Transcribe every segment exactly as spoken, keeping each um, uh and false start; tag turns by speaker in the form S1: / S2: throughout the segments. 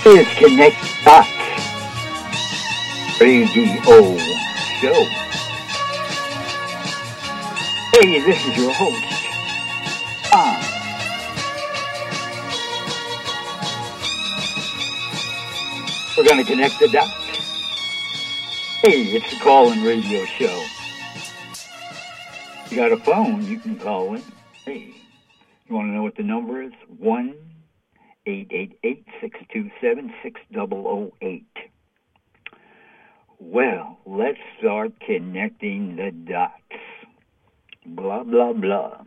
S1: is Connect Dots Radio Show. Hey, this is your host, Tom. We're going to connect the dots. Hey, it's a call-in radio show. You got a phone, you can call in. Hey, you want to know what the number is? one eight eight eight, six two seven, six zero zero eight. Well, let's start connecting the dots. Blah, blah, blah.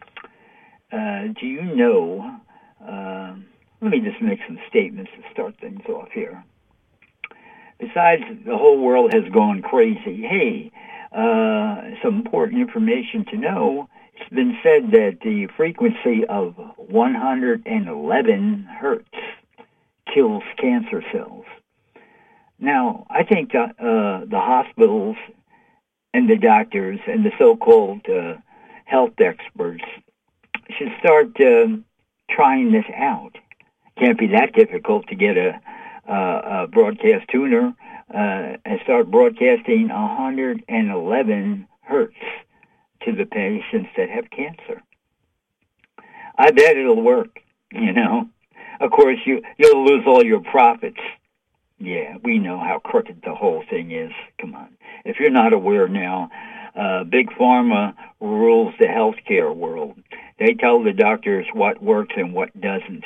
S1: Uh, do you know, uh, let me just make some statements to start things off here. Besides, the whole world has gone crazy. Hey, uh, some important information to know. It's been said that the frequency of one hundred eleven hertz kills cancer cells. Now, I think that, uh, the hospitals and the doctors and the so-called uh, health experts should start uh, trying this out. Can't be that difficult to get a, a, a broadcast tuner uh, and start broadcasting one hundred eleven hertz to the patients that have cancer. I bet it'll work, you know. Of course, you, you'll lose all your profits. Yeah, we know how crooked the whole thing is. Come on. If you're not aware now, uh, Big Pharma rules the healthcare world. They tell the doctors what works and what doesn't.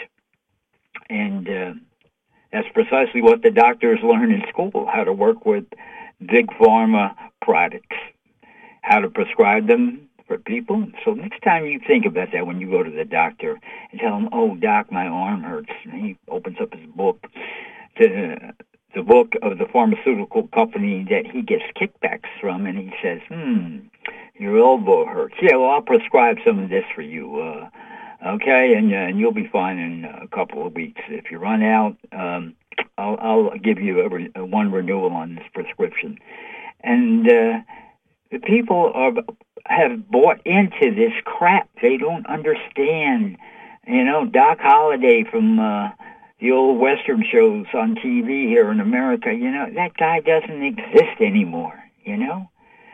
S1: And uh, that's precisely what the doctors learn in school, how to work with Big Pharma products, how to prescribe them for people. So next time you think about that when you go to the doctor and tell him, oh, doc, my arm hurts. And he opens up his book, to the book of the pharmaceutical company that he gets kickbacks from, and he says, hmm, your elbow hurts. Yeah, well, I'll prescribe some of this for you, uh, okay, and, uh, and you'll be fine in a couple of weeks. If you run out, um, I'll, I'll give you a re- a one renewal on this prescription. And uh, the people are, have bought into this crap. They don't understand. You know, Doc Holliday from Uh, the old Western shows on T V here in America, you know, that guy doesn't exist anymore, you know?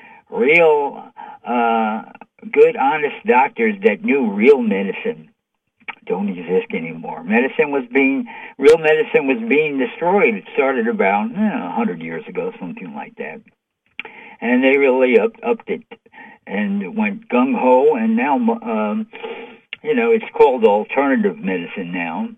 S1: Real, uh, good, honest doctors that knew real medicine don't exist anymore. Medicine was being, real medicine was being destroyed. It started about eh, one hundred years ago, something like that. And they really up, upped it and went gung-ho, and now, um, you know, it's called alternative medicine now.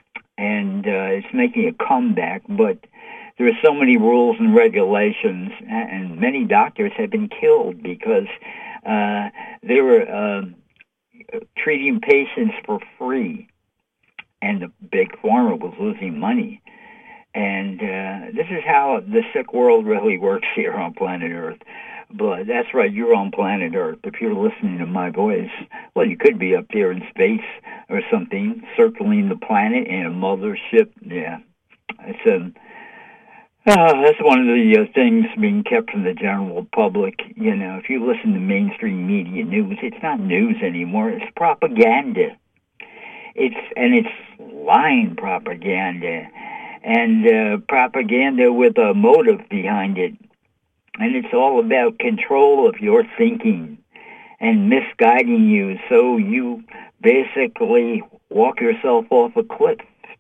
S1: And uh, it's making a comeback, but there are so many rules and regulations, and many doctors have been killed because uh, they were uh, treating patients for free, and the big pharma was losing money. And uh, this is how the sick world really works here on planet Earth. But that's right, you're on planet Earth. If you're listening to my voice, well, you could be up there in space or something, circling the planet in a mothership. Yeah, it's a, uh, that's one of the uh, things being kept from the general public. You know, if you listen to mainstream media news, it's not news anymore. It's propaganda. It's and it's lying propaganda, and uh, propaganda with a motive behind it. And it's all about control of your thinking and misguiding you so you basically walk yourself off a cliff.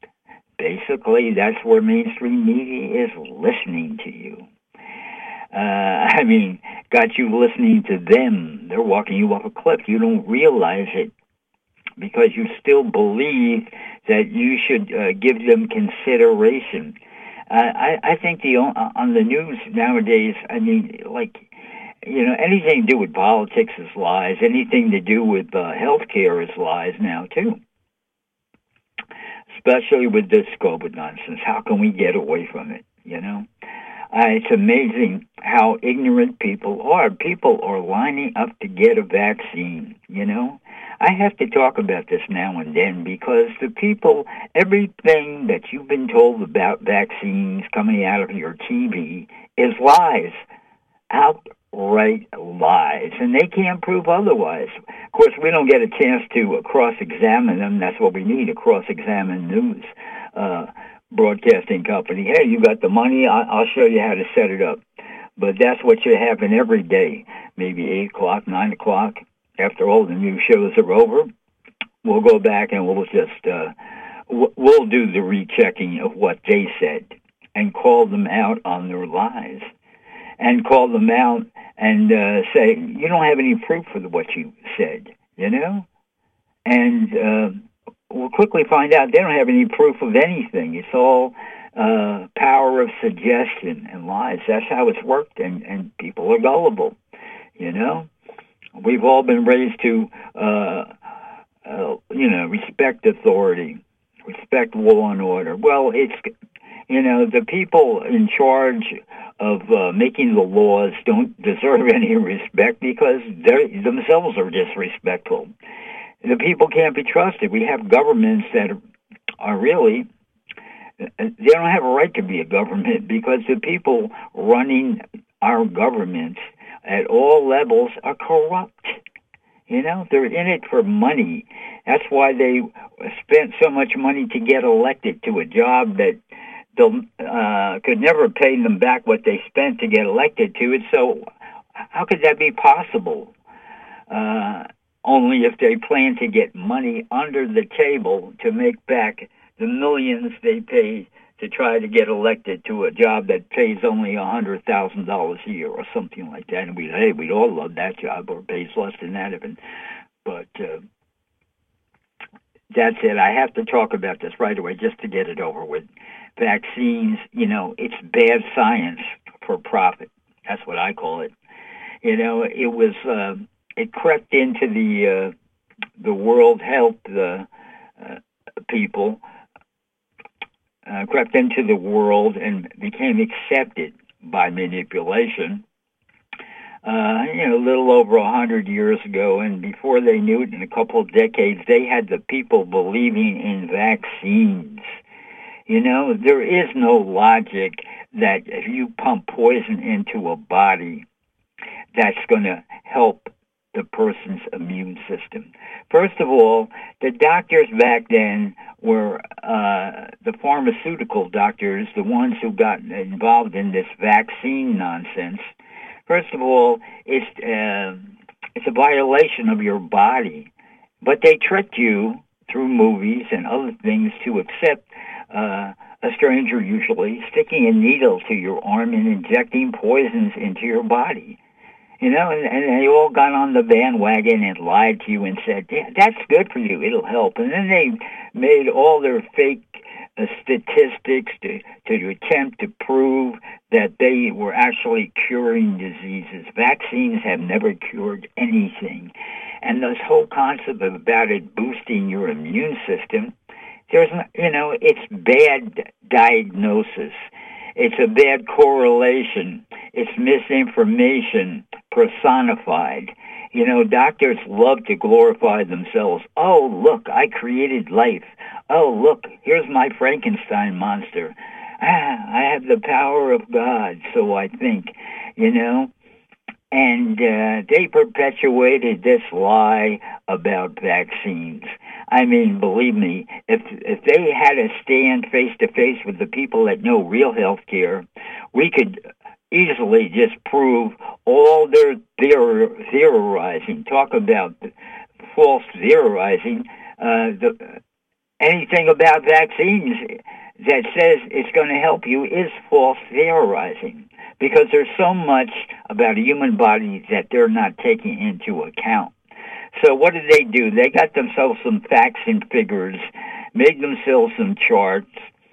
S1: Basically, that's where mainstream media is listening to you. Uh, I mean, got you listening to them. They're walking you off a cliff. You don't realize it because you still believe that you should uh, give them consideration. I, I think the on the news nowadays, I mean, like, you know, anything to do with politics is lies. Anything to do with uh, healthcare is lies now, too. Especially with this COVID nonsense. How can we get away from it, you know? Uh, it's amazing how ignorant people are. People are lining up to get a vaccine, you know? I have to talk about this now and then because the people, everything that you've been told about vaccines coming out of your T V is lies, outright lies, and they can't prove otherwise. Of course, we don't get a chance to uh, cross-examine them. That's what we need, to cross-examine news. Uh, broadcasting company. Hey, you got the money? I'll show you how to set it up. But that's what should happen every day, maybe eight o'clock, nine o'clock. After all the new shows are over, we'll go back and we'll just, uh, we'll do the rechecking of what they said and call them out on their lies and call them out and uh, say, you don't have any proof for what you said, you know? And uh, we'll quickly find out they don't have any proof of anything. It's all uh, power of suggestion and lies. That's how it's worked, and, and people are gullible, you know? We've all been raised to, uh, uh, you know, respect authority, respect law and order. Well, it's, you know, the people in charge of uh, making the laws don't deserve any respect because they themselves are disrespectful. The people can't be trusted. We have governments that are really, they don't have a right to be a government because the people running our governments at all levels are corrupt. You know, they're in it for money. That's why they spent so much money to get elected to a job that they'll, uh, could never pay them back what they spent to get elected to it. So how could that be possible? Uh, only if they plan to get money under the table to make back the millions they paid to try to get elected to a job that pays only one hundred thousand dollars a year or something like that. And we, hey, we'd all love that job, or pays less than that even. But uh, that's it. I have to talk about this right away just to get it over with. Vaccines, you know, it's bad science for profit. That's what I call it. You know, it was, uh, it crept into the, uh, the World Health uh, uh, people, Uh, crept into the world and became accepted by manipulation, uh, you know, a little over a hundred years ago. And before they knew it, in a couple of decades, they had the people believing in vaccines. You know, there is no logic that if you pump poison into a body, that's going to help the person's immune system. First of all, the doctors back then were uh, the pharmaceutical doctors, the ones who got involved in this vaccine nonsense. First of all, it's uh, it's a violation of your body, but they tricked you through movies and other things to accept uh, a stranger, usually sticking a needle to your arm and injecting poisons into your body. You know, and, and they all got on the bandwagon and lied to you and said, yeah, that's good for you, it'll help. And then they made all their fake uh, statistics to, to attempt to prove that they were actually curing diseases. Vaccines have never cured anything. And this whole concept about it boosting your immune system, there's, you know, it's bad diagnosis. It's a bad correlation. It's misinformation personified. You know, doctors love to glorify themselves. Oh, look, I created life. Oh, look, here's my Frankenstein monster. Ah, I have the power of God, so I think, you know. And uh, they perpetuated this lie about vaccines. I mean, believe me, if if they had to stand face to face with the people that know real health care, we could easily just prove all their theor- theorizing. Talk about false theorizing. Uh, the, anything about vaccines that says it's going to help you is false theorizing, because there's so much about a human body that they're not taking into account. So what did they do? They got themselves some facts and figures, made themselves some charts,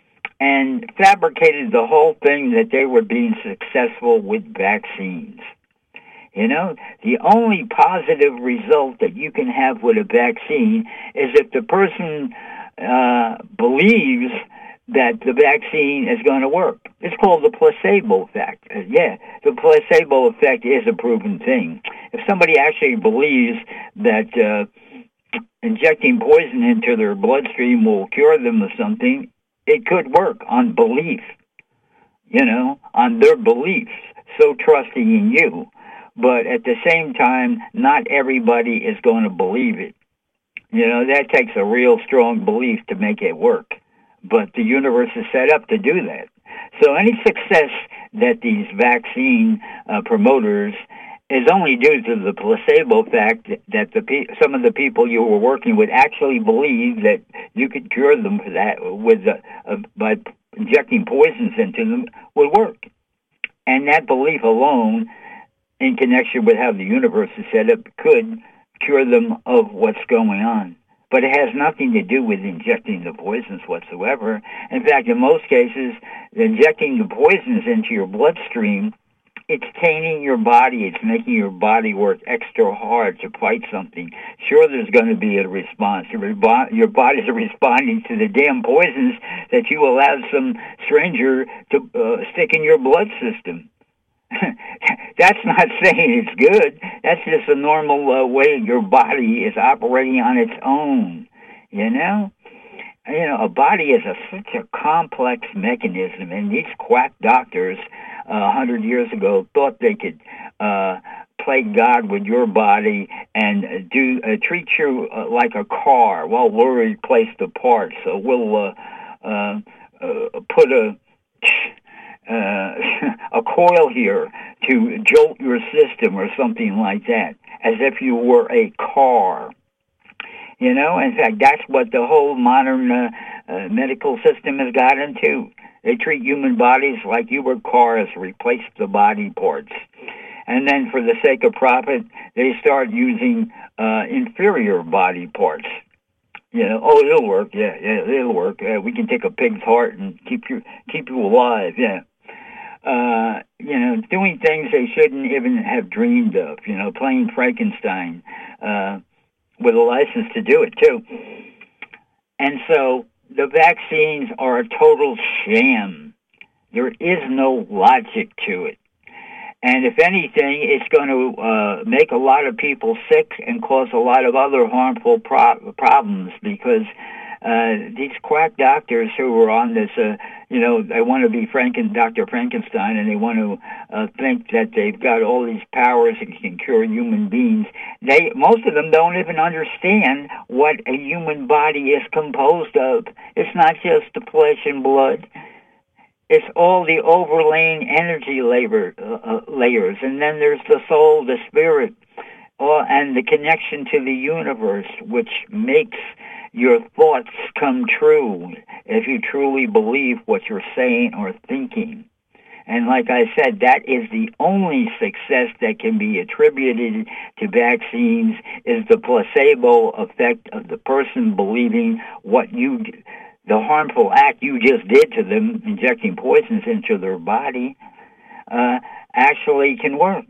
S1: and fabricated the whole thing that they were being successful with vaccines. You know, the only positive result that you can have with a vaccine is if the person uh, believes that the vaccine is going to work. It's called the placebo effect. Uh, yeah, the placebo effect is a proven thing. If somebody actually believes that uh, injecting poison into their bloodstream will cure them of something, it could work on belief, you know, on their beliefs, so trusting in you. But at the same time, not everybody is going to believe it. You know, that takes a real strong belief to make it work. but the universe is set up to do that. So any success that these vaccine uh, promoters is only due to the placebo fact that the pe- some of the people you were working with actually believed that you could cure them for that with uh, uh, by injecting poisons into them would work. And that belief alone, in connection with how the universe is set up, could cure them of what's going on. But it has nothing to do with injecting the poisons whatsoever. In fact, in most cases, injecting the poisons into your bloodstream, it's tainting your body. It's making your body work extra hard to fight something. Sure, there's going to be a response. Your body's responding to the damn poisons that you allowed some stranger to uh, stick in your blood system. That's not saying it's good. That's just a normal uh, way your body is operating on its own, you know? You know, a body is a, such a complex mechanism, and these quack doctors uh, a hundred years ago thought they could uh, play God with your body and do uh, treat you uh, like a car. Well, we'll replace the parts, so we'll uh, uh, uh, put a uh, a coil here to jolt your system or something like that, as if you were a car. You know, in fact, that's what the whole modern uh, uh, medical system has gotten to. They treat human bodies like you were cars, replace the body parts. And then for the sake of profit, they start using uh, inferior body parts. You know, oh, it'll work, yeah, yeah, it'll work. Yeah, we can take a pig's heart and keep you keep you alive, yeah. Uh, you know, doing things they shouldn't even have dreamed of, you know, playing Frankenstein, uh, with a license to do it, too. And so the vaccines are a total sham. There is no logic to it. And if anything, it's going to uh, make a lot of people sick and cause a lot of other harmful pro- problems because uh, these quack doctors who are on this, uh, you know, they want to be Franken, Doctor Frankenstein, and they want to uh, think that they've got all these powers and can cure human beings. They, most of them don't even understand what a human body is composed of. It's not just the flesh and blood. It's all the overlaying energy labor, uh, layers, and then there's the soul, the spirit, uh, and the connection to the universe, which makes your thoughts come true if you truly believe what you're saying or thinking. And like I said, that is the only success that can be attributed to vaccines is the placebo effect of the person believing what you, the harmful act you just did to them, injecting poisons into their body, uh, actually can work.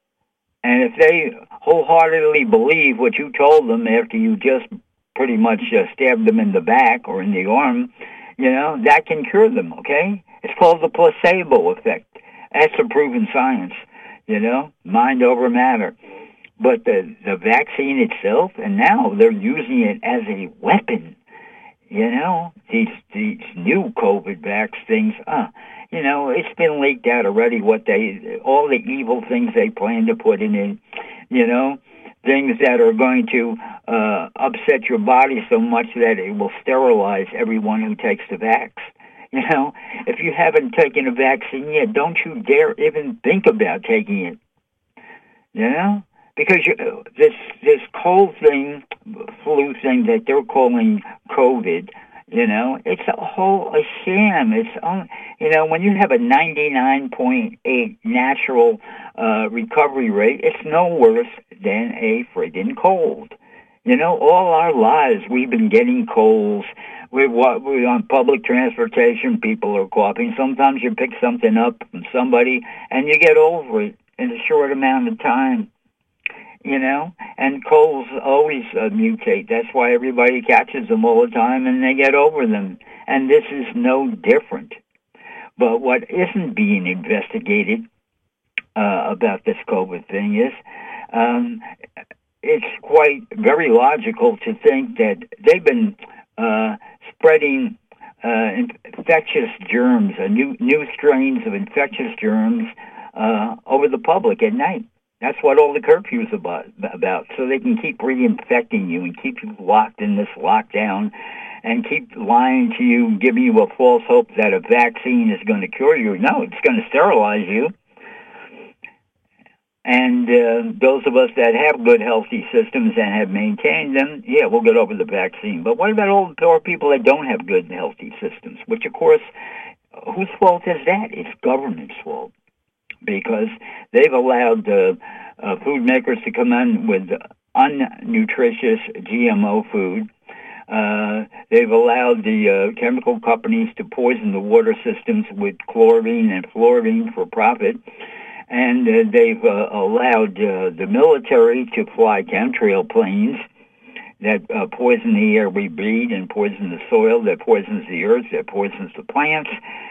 S1: And if they wholeheartedly believe what you told them after you just pretty much uh, stabbed them in the back or in the arm, you know, that can cure them, okay? It's called the placebo effect. That's a proven science, you know, mind over matter. But the, the vaccine itself, and now they're using it as a weapon, you know, these these new COVID vax things, uh, you know, it's been leaked out already what they, all the evil things they plan to put in it, you know, things that are going to uh, upset your body so much that it will sterilize everyone who takes the vax. You know, if you haven't taken a vaccine yet, don't you dare even think about taking it. You know, because you, this this cold thing, flu thing that they're calling COVID, you know, it's a whole a sham. It's on, you know, when you have a ninety-nine point eight natural uh, recovery rate, it's no worse than a friggin' cold. You know, all our lives we've been getting colds. We're, we're on public transportation, people are coughing. Sometimes you pick something up from somebody and you get over it in a short amount of time. You know, and colds always uh, mutate. That's why everybody catches them all the time and they get over them. And this is no different. But what isn't being investigated uh, about this COVID thing is um, it's quite very logical to think that they've been uh, spreading uh, infectious germs, uh, new new strains of infectious germs uh, over the public at night. That's what all the curfews about, about, so they can keep reinfecting you and keep you locked in this lockdown and keep lying to you, giving you a false hope that a vaccine is going to cure you. No, it's going to sterilize you. And uh, those of us that have good, healthy systems and have maintained them, yeah, we'll get over the vaccine. But what about all the poor people that don't have good, healthy systems? Which, of course, whose fault is that? It's government's fault. Because they've allowed uh, uh, food makers to come in with unnutritious G M O food. Uh, they've allowed the uh, chemical companies to poison the water systems with chlorine and fluorine for profit. And uh, they've uh, allowed uh, the military to fly chemtrail planes that uh, poison the air we breathe and poison the soil, that poisons the earth, that poisons the plants.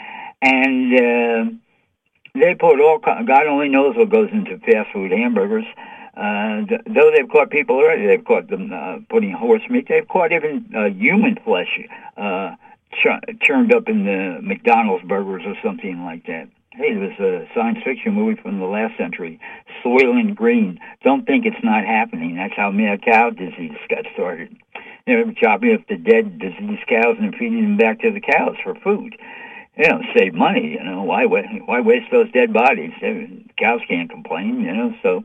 S1: And uh, they put all, God only knows what goes into fast food hamburgers. Uh, th- though they've caught people already, they've caught them uh, putting horse meat. They've caught even uh, human flesh uh, ch- churned up in the McDonald's burgers or something like that. Hey, there was a science fiction movie from the last century, Soylent Green. Don't think it's not happening. That's how mad cow disease got started. You know, chopping up the dead diseased cows and feeding them back to the cows for food. You know, save money, you know, why why waste those dead bodies? Cows can't complain, you know, so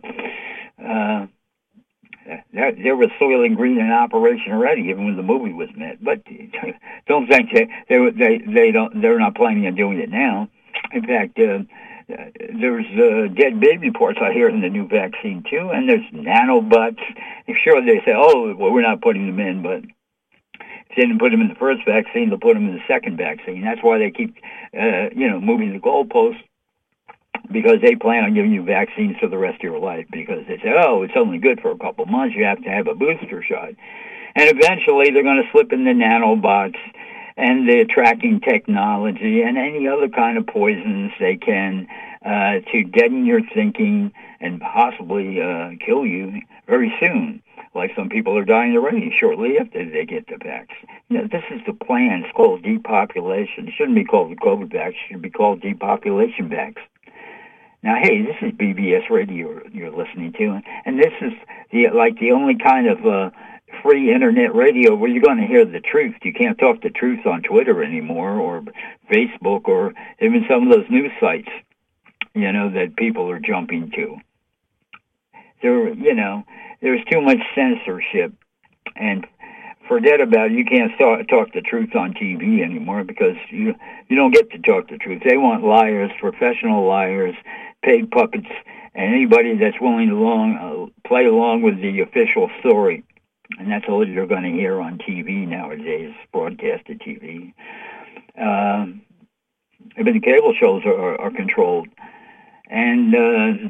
S1: uh, there, there was Soylent Green in operation already, even when the movie was made. But don't think they, they, they, they don't, they're not planning on doing it now. In fact, uh, there's uh, dead baby parts out here in the new vaccine, too, and there's nanobots. Sure, they say, oh, well, we're not putting them in, but if they didn't put them in the first vaccine, they'll put them in the second vaccine. That's why they keep, uh, you know, moving the goalposts, because they plan on giving you vaccines for the rest of your life, because they say, oh, it's only good for a couple months. You have to have a booster shot. And eventually they're going to slip in the nanobots and the tracking technology and any other kind of poisons they can uh, to deaden your thinking and possibly uh, kill you very soon. Like some people are dying already shortly after they get the vaccine. You know, this is the plan. It's called depopulation. It shouldn't be called the COVID vax. It should be called depopulation vax. Now, hey, this is B B S Radio you're listening to, and this is the like the only kind of uh, free internet radio where you're going to hear the truth. You can't talk the truth on Twitter anymore, or Facebook, or even some of those news sites, you know, that people are jumping to. There, you know, there's too much censorship, and forget about it. You can't talk, talk the truth on T V anymore, because you you don't get to talk the truth. They want liars, professional liars, paid puppets, and anybody that's willing to long, uh, play along with the official story. And that's all you're going to hear on T V nowadays, broadcasted T V. Um, even the cable shows are, are controlled. And uh,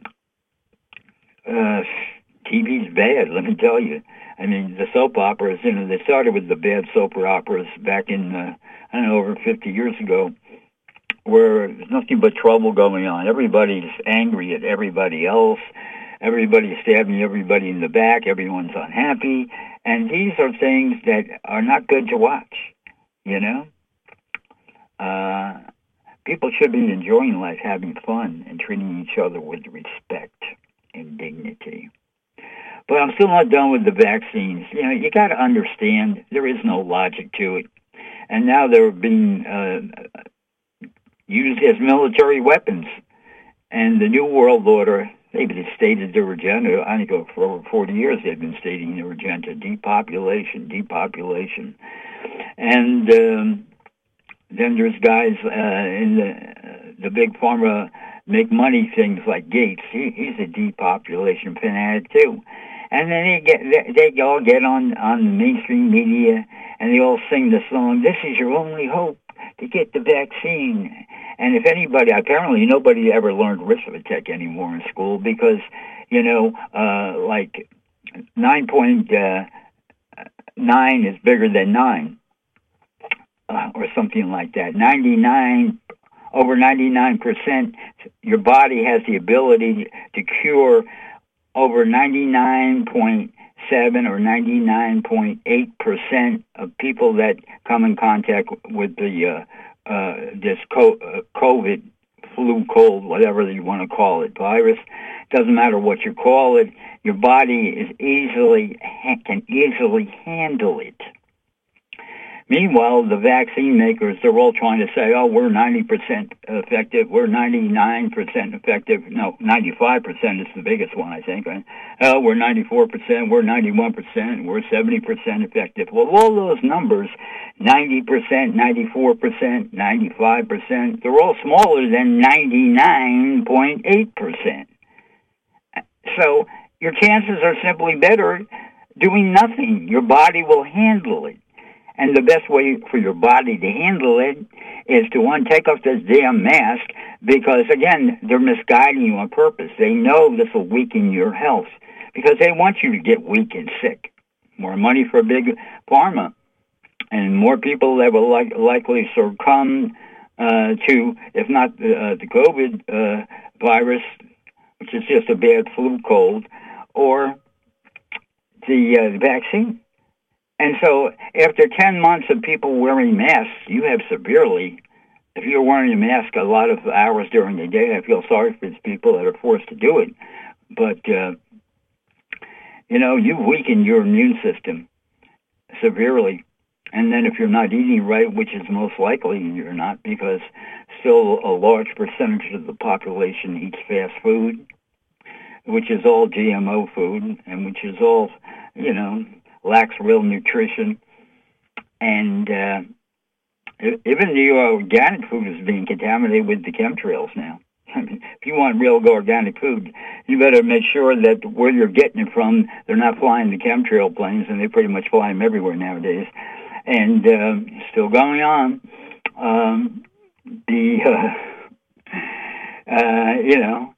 S1: uh, T V's bad, let me tell you. I mean, the soap operas, you know, they started with the bad soap operas back in, uh, I don't know, over fifty years ago, where there's nothing but trouble going on. Everybody's angry at everybody else. Everybody's stabbing everybody in the back. Everyone's unhappy. And these are things that are not good to watch, you know? Uh, people should be enjoying life, having fun, and treating each other with respect and dignity. But I'm still not done with the vaccines. You know, you got to understand there is no logic to it. And now they're being uh, used as military weapons. And the New World Order, they've stated their agenda. I think for over forty years they've been stating their agenda: depopulation, depopulation. And um, then there's guys uh, in the uh, the big pharma make money things like Gates. He, he's a depopulation fanatic too. And then they get they, they all get on on the mainstream media and they all sing the song, "This is your only hope to get the vaccine." And if anybody, apparently nobody ever learned arithmetic anymore in school, because, you know, uh, like nine point nine is bigger than nine, uh, or something like that. ninety-nine, over ninety-nine percent, your body has the ability to cure over ninety-nine point seven or ninety-nine point eight percent of people that come in contact with the uh, uh, this COVID flu, cold, whatever you want to call it, virus. Doesn't matter what you call it. Your body is easily can easily handle it. Meanwhile, the vaccine makers, they're all trying to say, oh, we're ninety percent effective, we're ninety-nine percent effective. No, ninety-five percent is the biggest one, I think. Right? Oh, we're ninety-four percent, we're ninety-one percent, we're seventy percent effective. Well, all those numbers, ninety percent, ninety-four percent, ninety-five percent, they're all smaller than ninety-nine point eight percent. So your chances are simply better doing nothing. Your body will handle it. And the best way for your body to handle it is to, one, take off this damn mask because, again, they're misguiding you on purpose. They know this will weaken your health because they want you to get weak and sick. More money for big pharma and more people that will like, likely succumb uh, to, if not uh, the COVID uh, virus, which is just a bad flu cold, or the uh, vaccine. And so after ten months of people wearing masks, you have severely, if you're wearing a mask a lot of hours during the day, I feel sorry for these people that are forced to do it. But, uh, you know, you weaken your immune system severely. And then if you're not eating right, which is most likely you're not, because still a large percentage of the population eats fast food, which is all G M O food, and which is all, you know, lacks real nutrition, and uh, even the organic food is being contaminated with the chemtrails now. I mean, if you want real organic food, you better make sure that where you're getting it from, they're not flying the chemtrail planes, and they pretty much fly them everywhere nowadays. And uh, still going on, um, the uh, uh, you know.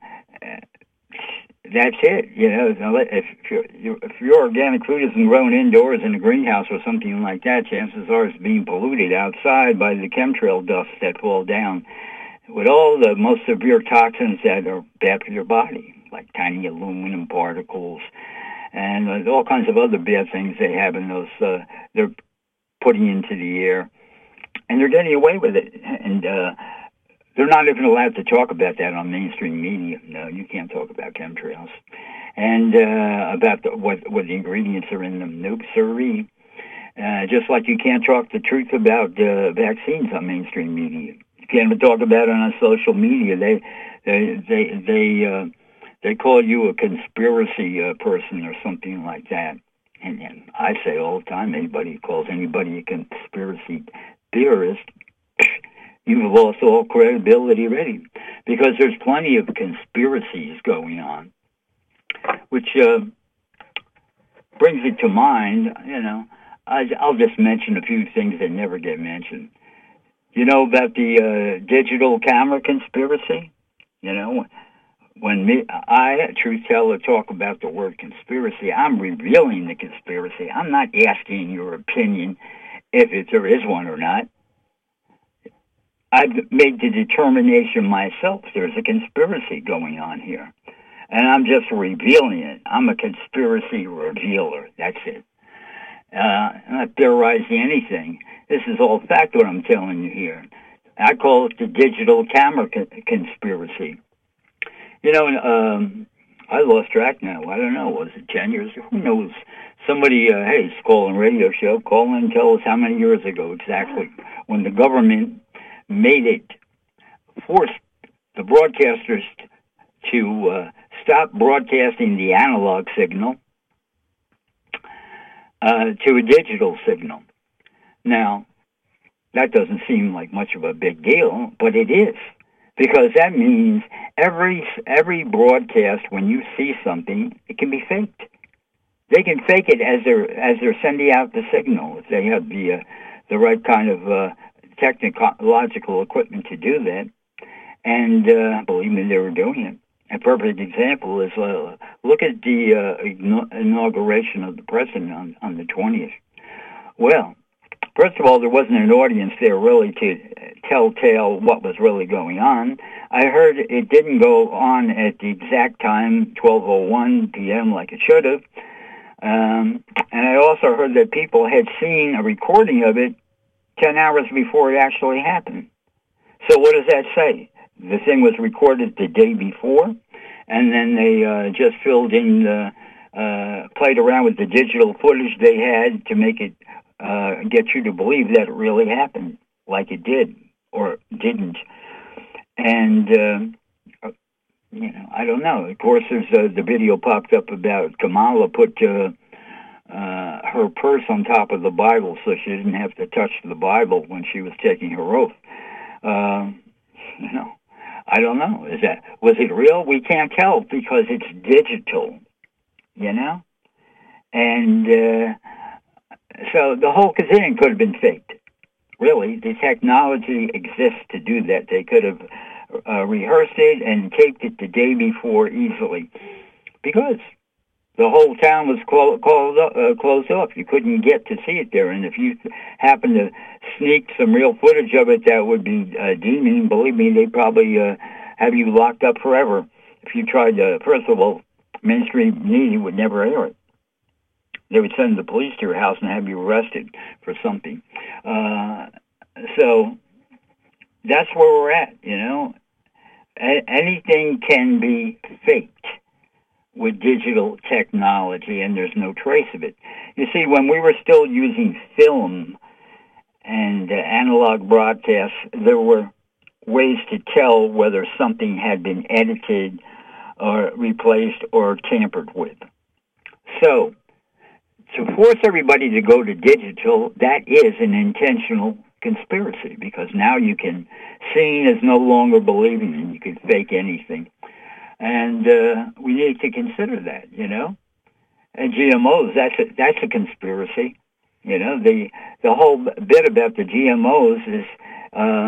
S1: That's it. You know, if your, if your organic food isn't grown indoors in a greenhouse or something like that, chances are it's being polluted outside by the chemtrail dust that fall down with all the most severe toxins that are bad for your body, like tiny aluminum particles and all kinds of other bad things they have in those, uh, they're putting into the air. And they're getting away with it. And, uh, they're not even allowed to talk about that on mainstream media. No, you can't talk about chemtrails. And uh, about the, what, what the ingredients are in them. Nope, sirree. Uh, just like you can't talk the truth about uh, vaccines on mainstream media. You can't even talk about it on social media. They they they they, uh, they call you a conspiracy uh, person or something like that. And, and I say all the time, anybody who calls anybody a conspiracy theorist, you've lost all credibility already, because there's plenty of conspiracies going on, which uh, brings it to mind, you know, I, I'll just mention a few things that never get mentioned. You know about the uh, digital camera conspiracy? You know, when me, I, a truth teller, talk about the word conspiracy, I'm revealing the conspiracy. I'm not asking your opinion if it, there is one or not. I've made the determination myself there's a conspiracy going on here. And I'm just revealing it. I'm a conspiracy revealer. That's it. Uh, I'm not theorizing anything. This is all fact what I'm telling you here. I call it the digital camera co- conspiracy. You know, um, I lost track now. I don't know. Was it ten years ago? Who knows? Somebody, uh, hey, it's calling radio show. Call in and tell us how many years ago exactly when the government made it, forced the broadcasters to uh, stop broadcasting the analog signal uh, to a digital signal. Now, that doesn't seem like much of a big deal, but it is, because that means every every broadcast, when you see something, it can be faked. They can fake it as they're as they're sending out the signal if they have the uh, the right kind of uh, technological equipment to do that. And uh, believe me, they were doing it. A perfect example is uh, look at the uh, inauguration of the president on, on the twentieth. Well, first of all, there wasn't an audience there really to tell tale what was really going on. I heard it didn't go on at the exact time, twelve oh one p.m., like it should have. Um, and I also heard that people had seen a recording of it ten hours before it actually happened. So what does that say? the thing was recorded the day before, and then they uh, just filled in the, uh, played around with the digital footage they had to make it uh, get you to believe that it really happened, like it did or didn't. And uh, you know, I don't know. Of course, there's uh, the video popped up about Kamala put uh, uh, her purse on top of the Bible so she didn't have to touch the Bible when she was taking her oath. Uh, you know, I don't know. Is that was it real? We can't tell because it's digital. You know, and uh, so the whole thing could have been faked. Really, the technology exists to do that. They could have uh, rehearsed it and taped it the day before easily, because the whole town was clo- closed, up, uh, closed off. You couldn't get to see it there, and if you happen to sneak some real footage of it, that would be uh, deeming. Believe me, they'd probably uh, have you locked up forever if you tried to. First of all, mainstream media would never air it. They would send the police to your house and have you arrested for something. Uh, so that's where we're at, you know. A- anything can be faked with digital technology, and there's no trace of it. You see, when we were still using film and uh, analog broadcasts, there were ways to tell whether something had been edited or replaced or tampered with. So, to force everybody to go to digital, that is an intentional conspiracy, because now you can, seeing is no longer believing, and you can fake anything. And uh, we need to consider that, you know. And G M Os, that's a, that's a conspiracy. You know, the the whole bit about the G M Os is uh,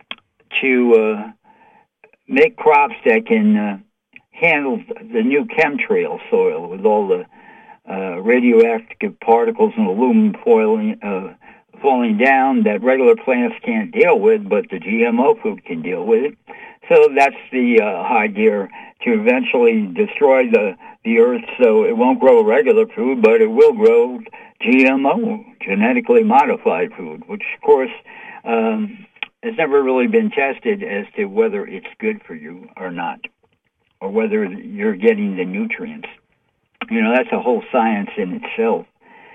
S1: to uh, make crops that can uh, handle the new chemtrail soil with all the Uh, radioactive particles and aluminum falling, uh, falling down that regular plants can't deal with, but the G M O food can deal with it. So that's the uh, idea, to eventually destroy the, the earth so it won't grow regular food, but it will grow G M O, genetically modified food, which, of course, um, has never really been tested as to whether it's good for you or not, or whether you're getting the nutrients. You know, that's a whole science in itself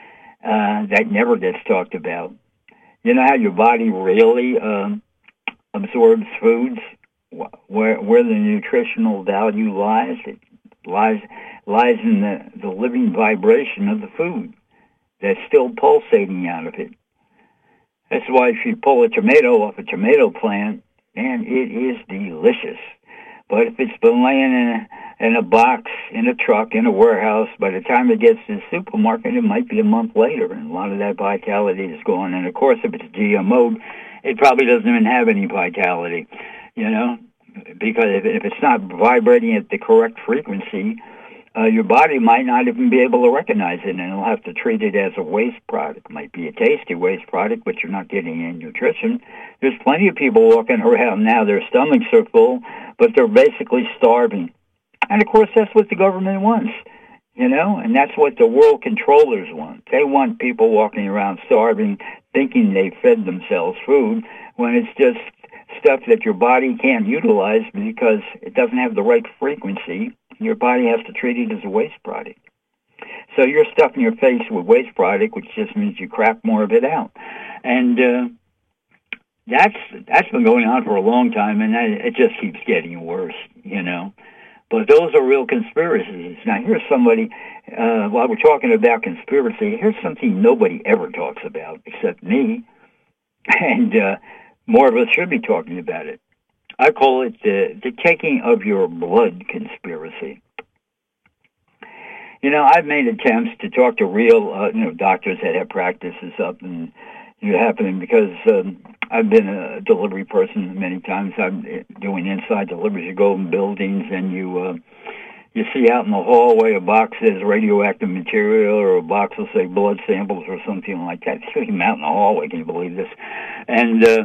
S1: uh, that never gets talked about. You know how your body really um, absorbs foods, where where the nutritional value lies? It lies lies in the, the living vibration of the food that's still pulsating out of it. That's why if you pull a tomato off a tomato plant, man, it is delicious. But if it's been laying in a, in a box, in a truck, in a warehouse, by the time it gets to the supermarket, it might be a month later, and a lot of that vitality is gone. And, of course, if it's G M O, it probably doesn't even have any vitality, you know, because if, if it's not vibrating at the correct frequency, uh, your body might not even be able to recognize it, and it'll have to treat it as a waste product. It might be a tasty waste product, but you're not getting any nutrition. There's plenty of people walking around now, their stomachs are full, but they're basically starving. And, of course, that's what the government wants, you know, and that's what the world controllers want. They want people walking around starving, thinking they fed themselves food, when it's just stuff that your body can't utilize because it doesn't have the right frequency. Your body has to treat it as a waste product. So you're stuffing your face with waste product, which just means you crap more of it out. And uh, that's that's been going on for a long time, and it just keeps getting worse, you know. But those are real conspiracies. Now, here's somebody, uh, while we're talking about conspiracy, here's something nobody ever talks about except me, and uh, more of us should be talking about it. I call it the, the taking of your blood conspiracy. You know, I've made attempts to talk to real, uh, you know, doctors that have practices up and you know, happening because um, I've been a delivery person many times. I'm doing inside deliveries. You go in buildings and you uh, you see out in the hallway a box says radioactive material, or a box will say blood samples or something like that. You see them out in the hallway. Can you believe this? And uh,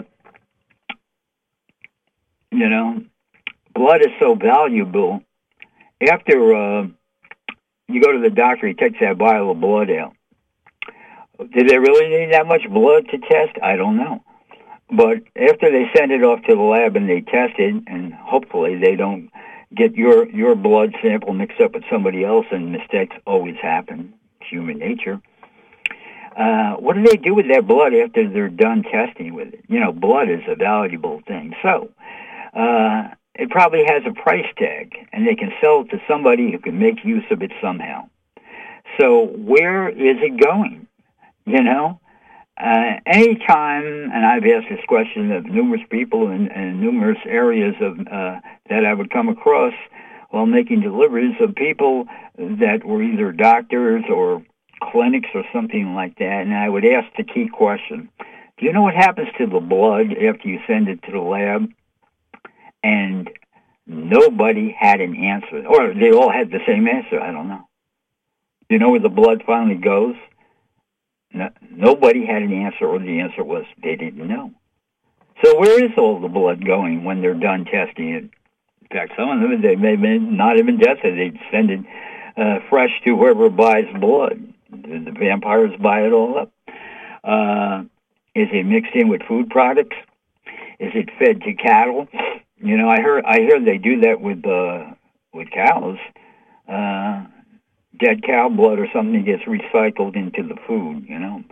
S1: you know, blood is so valuable. After uh, you go to the doctor, he takes that vial of blood out. Did they really need that much blood to test? I don't know. But after they send it off to the lab and they test it, and hopefully they don't get your, your blood sample mixed up with somebody else, and mistakes always happen. It's human nature. Uh, what do they do with that blood after they're done testing with it? You know, blood is a valuable thing. So uh, it probably has a price tag, and they can sell it to somebody who can make use of it somehow. So where is it going? You know? Uh, anytime, and I've asked this question of numerous people in, in numerous areas of uh, that I would come across while making deliveries of people that were either doctors or clinics or something like that, and I would ask the key question: do you know what happens to the blood after you send it to the lab? And nobody had an answer, or they all had the same answer. I don't know. Do you know where the blood finally goes? No, nobody had an answer, or the answer was they didn't know. So where is all the blood going when they're done testing it? In fact, some of them, they may, may not even test it. They'd send it uh, fresh to whoever buys blood. The, the vampires buy it all up. Uh, is it mixed in with food products? Is it fed to cattle? You know, I heard I heard they do that with uh, with cows. Uh, dead cow blood or something gets recycled into the food, you know,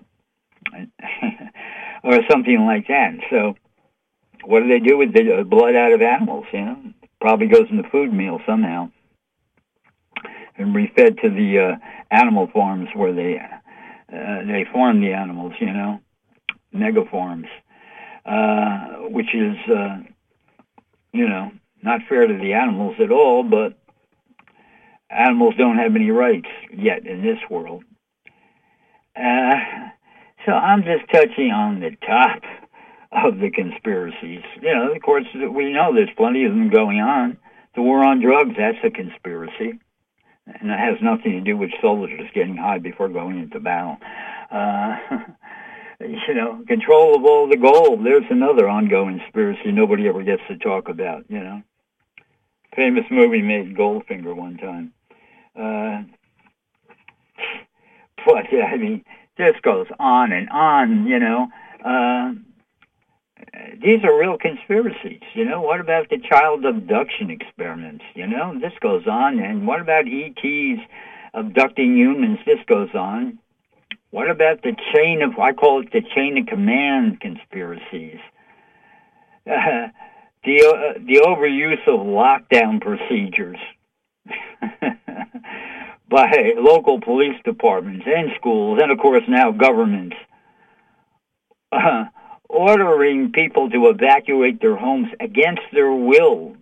S1: or something like that. So what do they do with the blood out of animals, you know? Probably goes in the food meal somehow and refed to the uh, animal farms where they uh, they farm the animals, you know, mega farms, uh, which is, uh, you know, not fair to the animals at all, but animals don't have any rights yet in this world. Uh, so I'm just touching on the top of the conspiracies. You know, of course, we know there's plenty of them going on. The war on drugs, that's a conspiracy. And it has nothing to do with soldiers getting high before going into battle. Uh, you know, control of all the gold, there's another ongoing conspiracy nobody ever gets to talk about, you know. Famous movie made Goldfinger one time. Uh, but, yeah, I mean, this goes on and on, you know. Uh, these are real conspiracies, you know. What about the child abduction experiments, you know? This goes on. And what about E Ts abducting humans? This goes on. What about the chain of, I call it the chain of command conspiracies? Uh, the, uh, the overuse of lockdown procedures by local police departments and schools, and of course now governments, uh, ordering people to evacuate their homes against their will.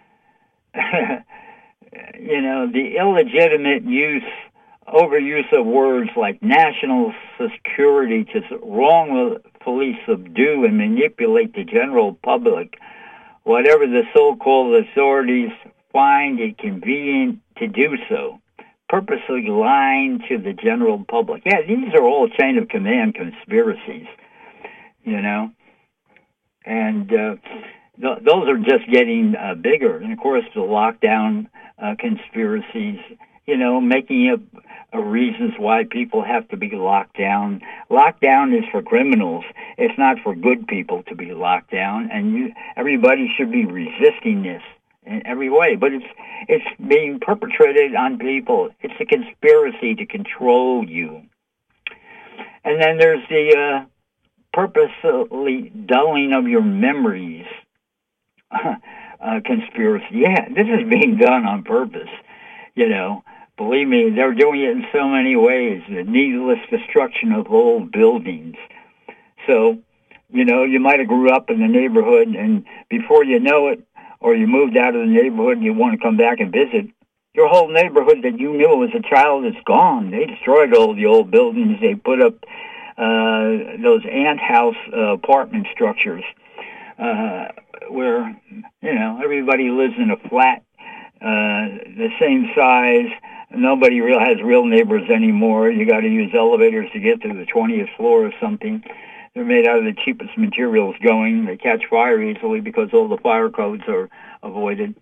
S1: You know, the illegitimate use, overuse of words like national security to wrongfully subdue and manipulate the general public, whatever the so-called authorities find it convenient to do so, purposely lying to the general public. Yeah, these are all chain of command conspiracies, you know, and uh, th- those are just getting uh, bigger. And, of course, the lockdown uh, conspiracies, you know, making up uh, reasons why people have to be locked down. Lockdown is for criminals. It's not for good people to be locked down, and you, everybody should be resisting this in every way, but it's it's being perpetrated on people. It's a conspiracy to control you. And then there's the uh, purposely dulling of your memories uh, conspiracy. Yeah, this is being done on purpose. You know, believe me, they're doing it in so many ways. The needless destruction of old buildings. So, you know, you might have grew up in the neighborhood, and before you know it, or you moved out of the neighborhood and you want to come back and visit, your whole neighborhood that you knew as a child is gone. They destroyed all the old buildings. They put up uh, those ant house uh, apartment structures uh, where, you know, everybody lives in a flat, uh, the same size. Nobody real has real neighbors anymore. You got to use elevators to get to the twentieth floor or something. They're made out of the cheapest materials going. They catch fire easily because all the fire codes are avoided.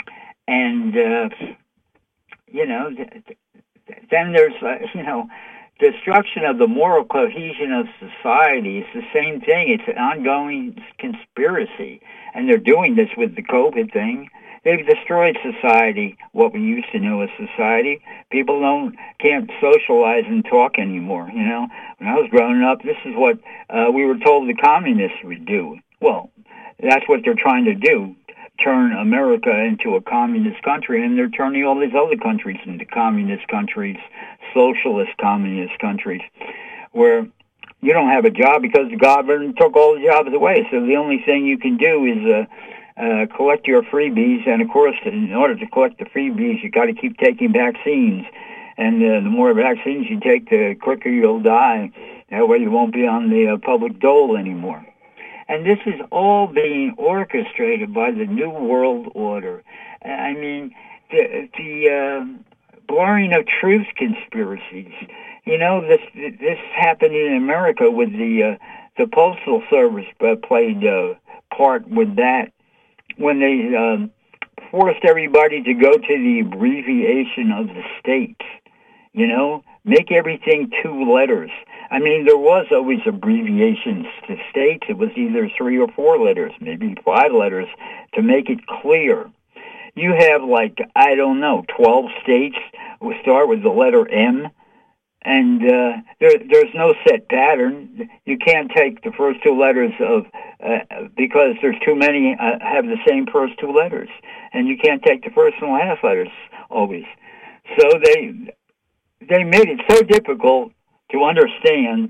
S1: And, uh, you know, then there's, uh, you know, destruction of the moral cohesion of society is the same thing. It's an ongoing conspiracy. And they're doing this with the COVID thing. They've destroyed society, what we used to know as society. People don't can't socialize and talk anymore, you know. When I was growing up, this is what uh, we were told the communists would do. Well, that's what they're trying to do, turn America into a communist country, and they're turning all these other countries into communist countries, socialist communist countries, where you don't have a job because the government took all the jobs away. So the only thing you can do is uh, uh, collect your freebies, and of course, in order to collect the freebies, you got to keep taking vaccines. And uh, the more vaccines you take, the quicker you'll die. That way you won't be on the uh, public dole anymore. And this is all being orchestrated by the New World Order. I mean, the, the uh, blurring of truth conspiracies. You know, this this happened in America with the uh, the Postal Service uh, played uh, part with that when they um, forced everybody to go to the abbreviation of the states. You know, make everything two letters. I mean, there was always abbreviations to states. It was either three or four letters, maybe five letters, to make it clear. You have, like, I don't know, twelve states will start with the letter M, and uh, there, there's no set pattern. You can't take the first two letters of, uh, because there's too many uh, have the same first two letters, and you can't take the first and last letters always. So they they made it so difficult to understand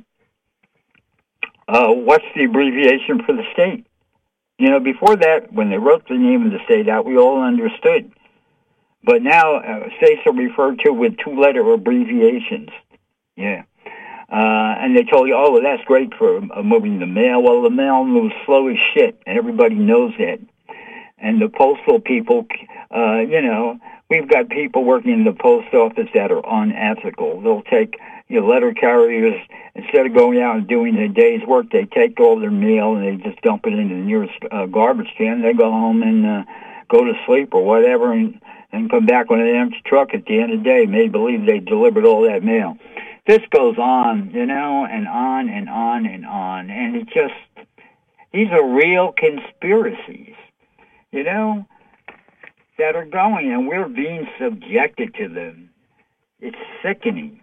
S1: uh, what's the abbreviation for the state. You know, before that, when they wrote the name of the state out, we all understood. But now, uh, states are referred to with two-letter abbreviations. Yeah. Uh, and they told you, oh, well, that's great for uh, moving the mail. Well, the mail moves slow as shit, and everybody knows that. And the postal people, uh, you know, we've got people working in the post office that are unethical. They'll take, you know, letter carriers, instead of going out and doing a day's work, they take all their mail and they just dump it into the nearest uh, garbage can. They go home and uh, go to sleep or whatever and, and come back with an empty truck at the end of the day, made believe they delivered all that mail. This goes on, you know, and on and on and on. And it just, these are real conspiracies, you know, that are going, and we're being subjected to them. It's sickening.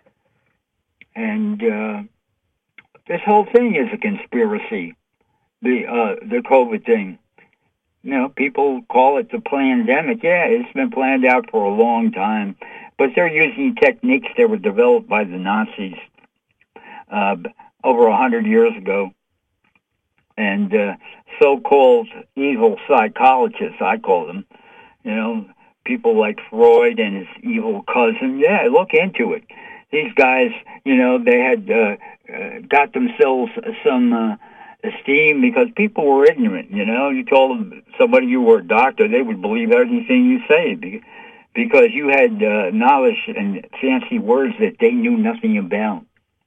S1: And uh, this whole thing is a conspiracy, the uh, the COVID thing. You know, people call it the pandemic. Yeah, it's been planned out for a long time, but they're using techniques that were developed by the Nazis uh, over a hundred years ago. And uh, so-called evil psychologists, I call them, you know, people like Freud and his evil cousin. Yeah, look into it. These guys, you know, they had uh, uh, got themselves some uh, esteem because people were ignorant, you know. You told somebody you were a doctor, they would believe everything you say because you had uh, knowledge and fancy words that they knew nothing about.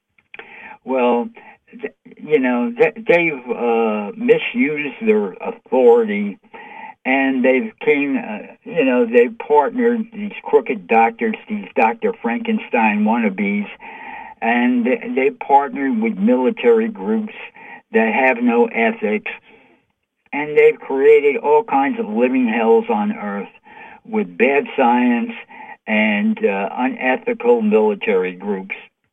S1: Well, th- you know, th- they've uh, misused their authority. And they've came, uh, you know, they've partnered these crooked doctors, these Doctor Frankenstein wannabes, and they've partnered with military groups that have no ethics, and they've created all kinds of living hells on Earth with bad science and uh, unethical military groups.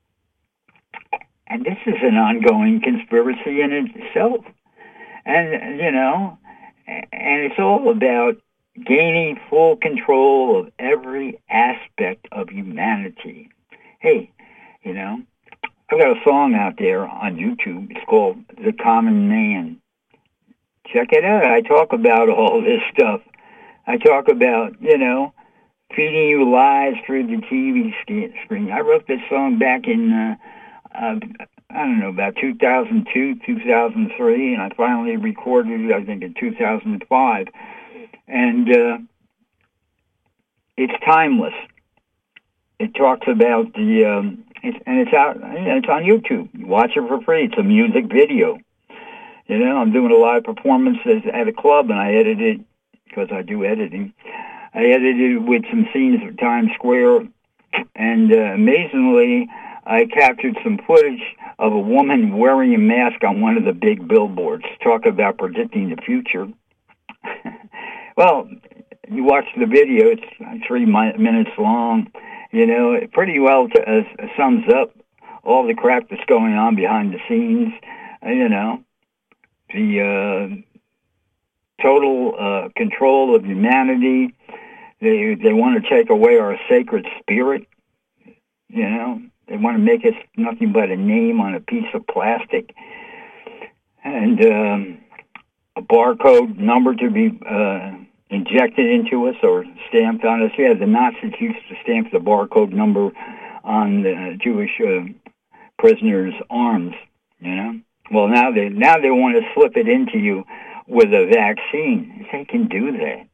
S1: And this is an ongoing conspiracy in itself. And, you know, and it's all about gaining full control of every aspect of humanity. Hey, you know, I've got a song out there on YouTube. It's called The Common Man. Check it out. I talk about all this stuff. I talk about, you know, feeding you lies through the T V screen. I wrote this song back in, uh, uh, I don't know, about two thousand two, two thousand three, and I finally recorded it, I think, in two thousand five. And uh, it's timeless. It talks about the, um, it's, and it's out, you know, it's on YouTube. You watch it for free. It's a music video. You know, I'm doing a live performance at a club, and I edit it, because I do editing. I edited it with some scenes of Times Square, and uh, amazingly, I captured some footage of a woman wearing a mask on one of the big billboards. Talk about predicting the future. Well, you watch the video, it's three minutes long. You know, it pretty well t- uh, sums up all the crap that's going on behind the scenes. Uh, you know, the uh, total uh, control of humanity. They they want to take away our sacred spirit. You know, they want to make us nothing but a name on a piece of plastic, and um, a barcode number to be uh, injected into us or stamped on us. Yeah, the Nazis used to stamp the barcode number on the Jewish uh, prisoners' arms. You know, well now they now they want to slip it into you with a vaccine. They can do that.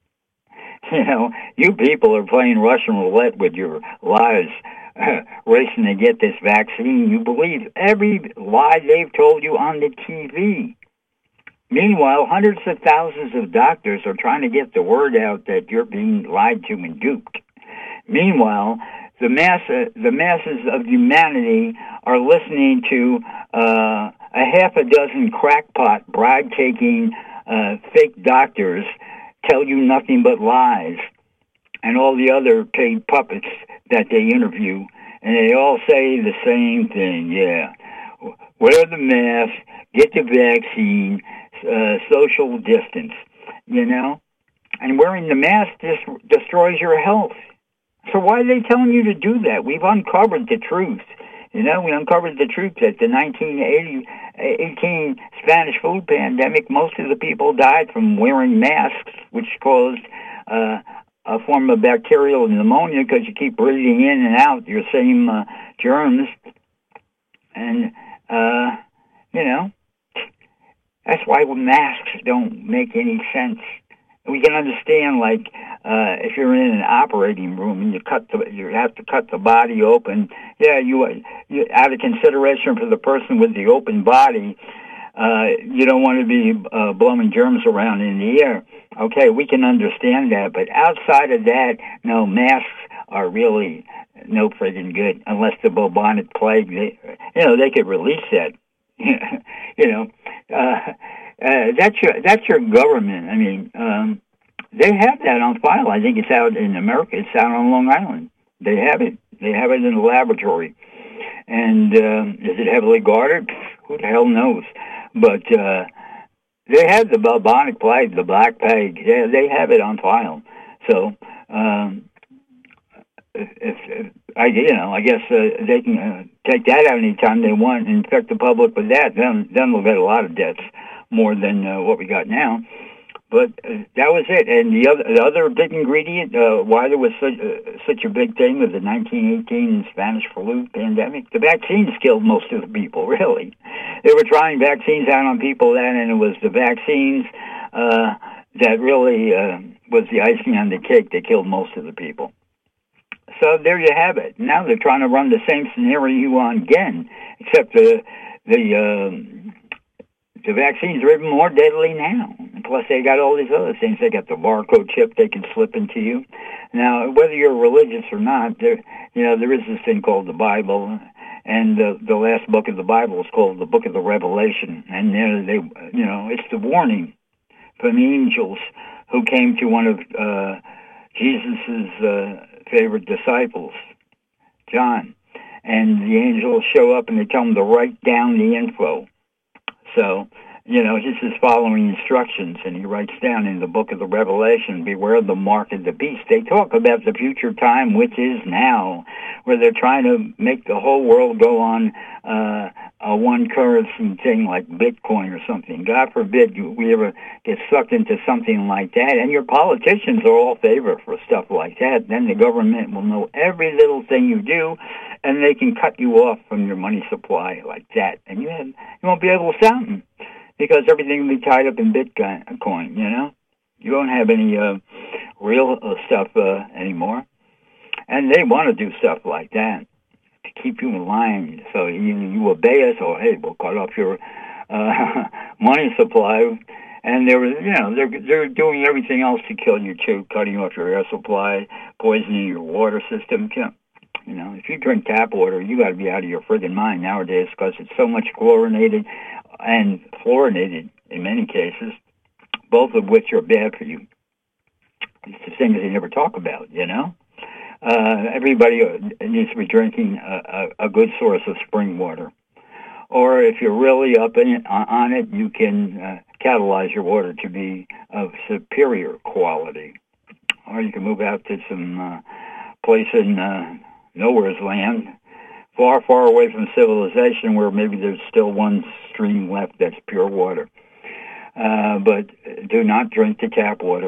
S1: You know, you people are playing Russian roulette with your lives, uh, racing to get this vaccine. You believe every lie they've told you on the T V. Meanwhile, hundreds of thousands of doctors are trying to get the word out that you're being lied to and duped. Meanwhile, the mass, uh, the masses of humanity are listening to uh, a half a dozen crackpot, bribe-taking, uh, fake doctors tell you nothing but lies, and all the other paid puppets that they interview, and they all say the same thing. Yeah, wear the mask, get the vaccine, uh, social distance, you know, and wearing the mask just destroys your health. So why are they telling you to do that? We've uncovered the truth. You know, we uncovered the truth that the nineteen eighteen Spanish flu pandemic, most of the people died from wearing masks, which caused uh, a form of bacterial pneumonia because you keep breathing in and out your same uh, germs. And, uh, you know, that's why masks don't make any sense. We can understand, like, uh, if you're in an operating room and you cut the, you have to cut the body open. Yeah, you, you out of consideration for the person with the open body, uh, you don't want to be uh, blowing germs around in the air. Okay, we can understand that, but outside of that, no, masks are really no friggin' good unless the bubonic plague. They, you know, they could release that. you know. Uh, Uh, that's your that's your government. I mean, um, they have that on file. I think it's out in America. It's out on Long Island. They have it. They have it in the laboratory. And um, is it heavily guarded? Who the hell knows? But uh, they have the bubonic plague, the black plague. They they have it on file. So um, if, if I you know I guess uh, they can uh, take that out anytime they want and infect the public with that. Then then we'll get a lot of deaths. More than uh, what we got now, but uh, that was it. And the other, the other big ingredient, uh, why there was such, uh, such a big thing with the nineteen eighteen Spanish flu pandemic, the vaccines killed most of the people. Really, they were trying vaccines out on people then, and it was the vaccines uh, that really uh, was the icing on the cake that killed most of the people. So there you have it. Now they're trying to run the same scenario on again, except the the. Uh, The vaccine's are even more deadly now. Plus, they got all these other things. They got the barcode chip they can slip into you. Now, whether you're religious or not, there, you know, there is this thing called the Bible, and the, the last book of the Bible is called the Book of the Revelation. And there, they, you know, it's the warning from the angels who came to one of uh, Jesus's uh, favorite disciples, John, and the angels show up and they tell him to write down the info. So, you know, he's just following instructions, and he writes down in the book of the Revelation, beware of the mark of the beast. They talk about the future time, which is now, where they're trying to make the whole world go on uh, a one currency thing like Bitcoin or something. God forbid you, we ever get sucked into something like that, and your politicians are all favor for stuff like that. Then the government will know every little thing you do, and they can cut you off from your money supply like that, and you have, you won't be able to sell them because everything will be tied up in Bitcoin. You know, you won't have any uh, real uh, stuff uh, anymore, and they want to do stuff like that to keep you in line. So you, you obey us, or hey, we'll cut off your uh, money supply. And they're, you know, they're they're doing everything else to kill you too, cutting off your air supply, poisoning your water system. You know, You know, if you drink tap water, you got to be out of your friggin' mind nowadays because it's so much chlorinated and fluorinated in many cases, both of which are bad for you. It's the things they never talk about, you know? Uh, everybody needs to be drinking a, a, a good source of spring water. Or if you're really up in it, on it, you can uh, catalyze your water to be of superior quality. Or you can move out to some uh, place in uh, nowhere's land, far, far away from civilization, where maybe there's still one stream left that's pure water. Uh, but do not drink the tap water.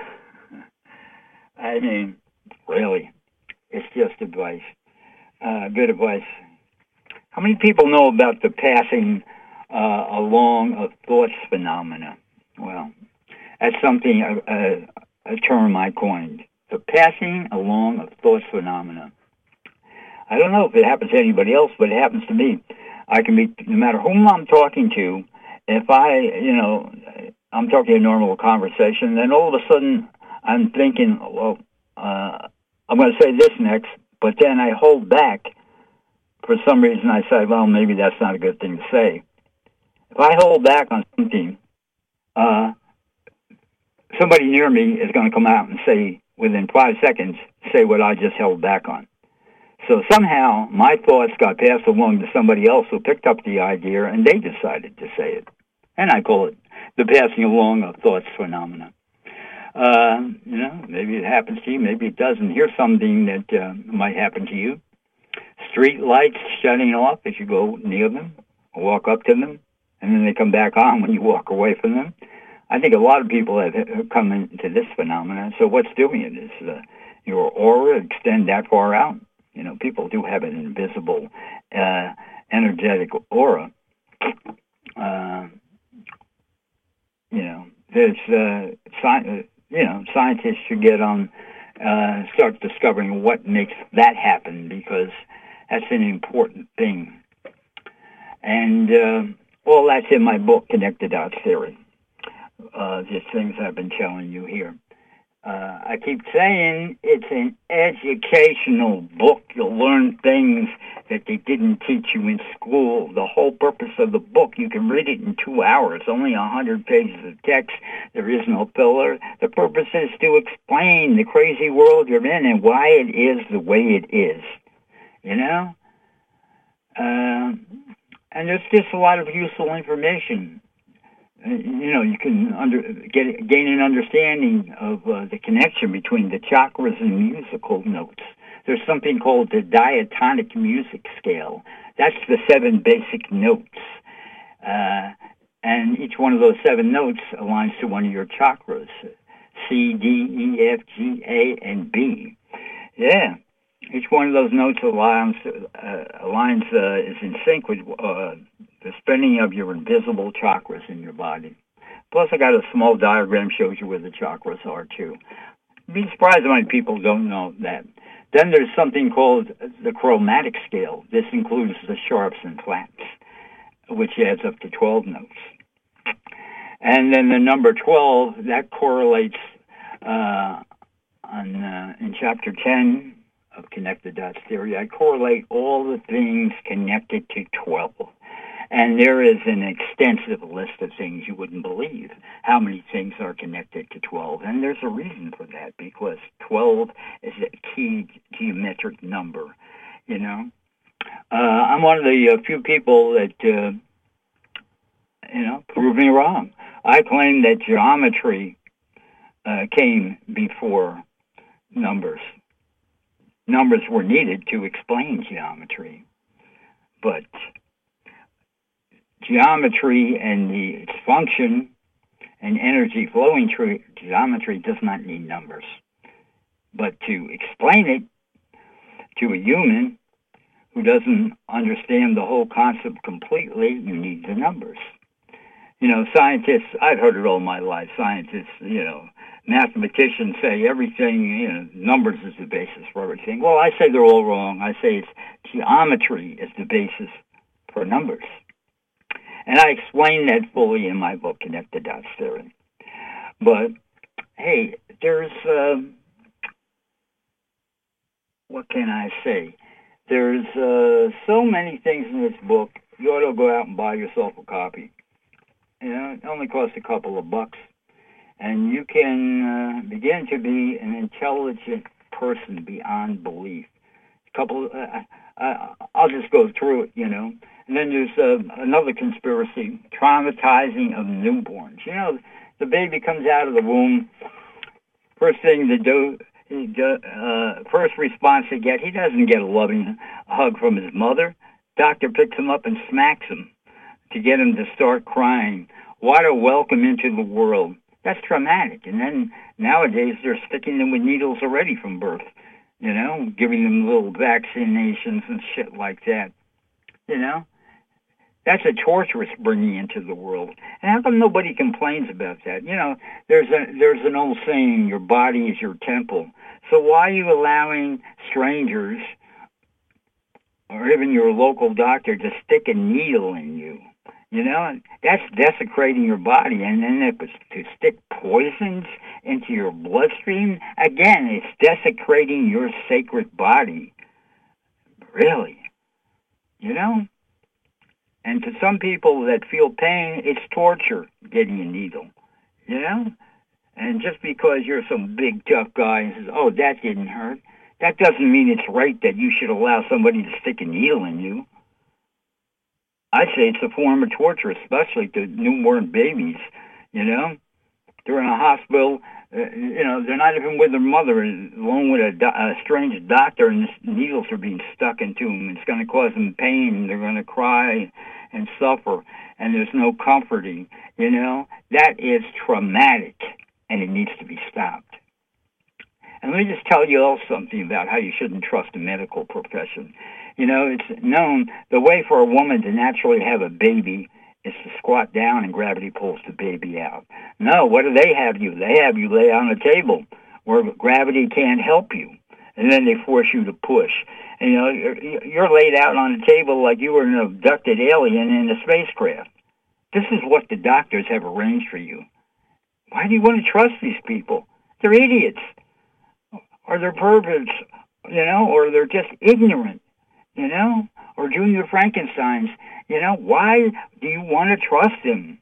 S1: I mean, really, it's just advice, uh, good advice. How many people know about the passing uh, along of thoughts phenomena? Well, that's something, a, a, a term I coined, the passing along of thoughts phenomena. I don't know if it happens to anybody else, but it happens to me. I can be, no matter whom I'm talking to, if I, you know, I'm talking a normal conversation, then all of a sudden I'm thinking, well, uh, I'm going to say this next, but then I hold back. For some reason, I say, well, maybe that's not a good thing to say. If I hold back on something, uh, somebody near me is going to come out and say, within five seconds, say what I just held back on. So somehow, my thoughts got passed along to somebody else who picked up the idea, and they decided to say it. And I call it the passing along of thoughts phenomena. Uh, you know, maybe it happens to you, maybe it doesn't. Here's something that uh, might happen to you. Street lights shutting off as you go near them, or walk up to them, and then they come back on when you walk away from them. I think a lot of people have come into this phenomenon. So what's doing it is uh, your aura extend that far out. You know, people do have an invisible, uh, energetic aura. Uh, you know, there's, uh, sci- you know, scientists should get on, uh, start discovering what makes that happen, because that's an important thing. And uh, all that's in my book, Connected Dots Theory. Uh, just things I've been telling you here. Uh, I keep saying it's an educational book. You'll learn things that they didn't teach you in school. The whole purpose of the book, you can read it in two hours, only one hundred pages of text. There is no filler. The purpose is to explain the crazy world you're in and why it is the way it is. You know? Uh, and there's just a lot of useful information. You know, you can under, get gain an understanding of uh, the connection between the chakras and musical notes. There's something called the diatonic music scale. That's the seven basic notes. Uh, and each one of those seven notes aligns to one of your chakras, C, D, E, F, G, A, and B. Yeah. Each one of those notes aligns, uh, aligns uh, is in sync with uh, the spinning of your invisible chakras in your body. Plus, I got a small diagram shows you where the chakras are, too. You'd be surprised how many people don't know that. Then there's something called the chromatic scale. This includes the sharps and flats, which adds up to twelve notes. And then the number twelve, that correlates uh, on uh, in Chapter ten of Connected Dots Theory. I correlate all the things connected to twelve. And there is an extensive list of things you wouldn't believe, how many things are connected to twelve. And there's a reason for that, because twelve is a key geometric number, you know. Uh, I'm one of the uh, few people that, uh, you know, prove me wrong. I claim that geometry uh, came before numbers. Numbers were needed to explain geometry, but geometry and the, its function and energy flowing through geometry does not need numbers. But to explain it to a human who doesn't understand the whole concept completely, you need the numbers. You know, scientists, I've heard it all my life, scientists, you know, mathematicians say everything, you know, numbers is the basis for everything. Well, I say they're all wrong. I say it's geometry is the basis for numbers. And I explain that fully in my book, Connected Dots Theory. But, hey, there's, uh, what can I say? There's uh, so many things in this book. You ought to go out and buy yourself a copy. You know, it only costs a couple of bucks. And you can uh, begin to be an intelligent person beyond belief. A couple, uh, uh, I'll just go through it, you know. And then there's uh, another conspiracy, traumatizing of newborns. You know, the baby comes out of the womb. First thing to do, uh, first response they get, he doesn't get a loving hug from his mother. Doctor picks him up and smacks him to get him to start crying. What a welcome into the world. That's traumatic. And then nowadays they're sticking them with needles already from birth, you know, giving them little vaccinations and shit like that, you know. That's a torturous bringing into the world. And how come nobody complains about that? You know, there's a there's an old saying, your body is your temple. So why are you allowing strangers or even your local doctor to stick a needle in you? You know, that's desecrating your body. And then to stick poisons into your bloodstream, again, it's desecrating your sacred body. Really. You know? And to some people that feel pain, it's torture getting a needle, you know? And just because you're some big tough guy and says, oh, that didn't hurt, that doesn't mean it's right that you should allow somebody to stick a needle in you. I say it's a form of torture, especially to newborn babies, you know? They're in a hospital, uh, you know, they're not even with their mother, along with a, do- a strange doctor, and needles are being stuck into them. It's going to cause them pain. They're going to cry and suffer, and there's no comforting, you know? That is traumatic, and it needs to be stopped. And let me just tell you all something about how you shouldn't trust the medical profession. You know, it's known the way for a woman to naturally have a baby is to squat down and gravity pulls the baby out. No, what do they have you? They have you lay on a table where gravity can't help you. And then they force you to push. And, you know, you're, you're laid out on a table like you were an abducted alien in a spacecraft. This is what the doctors have arranged for you. Why do you want to trust these people? They're idiots. Or they're perverts, you know, or they're just ignorant, you know, or Junior Frankensteins. You know, why do you want to trust them?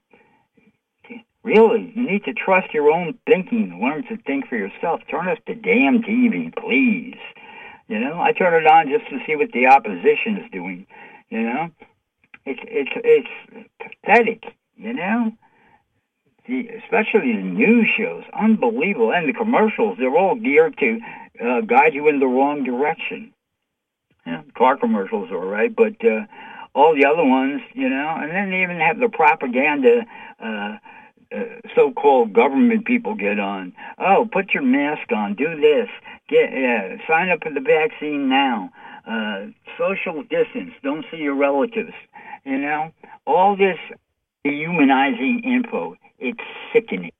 S1: Really, you need to trust your own thinking. Learn to think for yourself. Turn off the damn T V, please. You know, I turn it on just to see what the opposition is doing. You know, it's it's it's pathetic. You know, the, especially the news shows, unbelievable, and the commercials. They're all geared to uh, guide you in the wrong direction. Yeah, car commercials are all right, but uh, all the other ones, you know, and then they even have the propaganda. Uh, Uh, so-called government people get on. Oh, put your mask on. Do this. Get uh, sign up for the vaccine now. Uh, social distance. Don't see your relatives. You know, all this dehumanizing info. It's sickening.